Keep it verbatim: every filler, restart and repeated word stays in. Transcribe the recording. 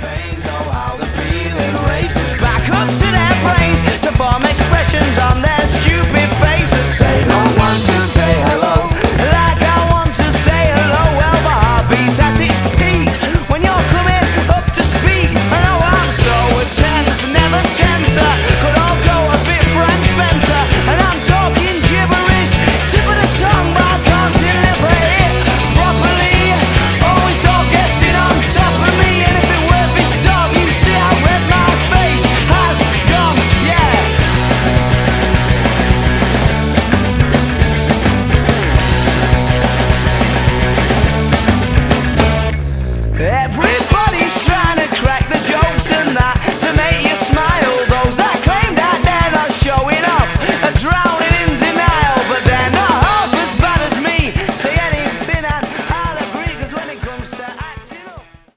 veins, oh how the feeling races back up to their brains to form expressions on their stupid faces. They don't want to say hello like I want to say hello. Well, my heart beats at its peak when you're coming up to speak. I know I'm so tense, never tenser. Could all go a bit Frank Spencer, and I'm talking gibberish, tip of the tongue, but I can't deliver it properly. Always all getting on top of me, and if it weren't this dog, you see how red my face has gone. Yeah. Everybody's trying to crack the jokes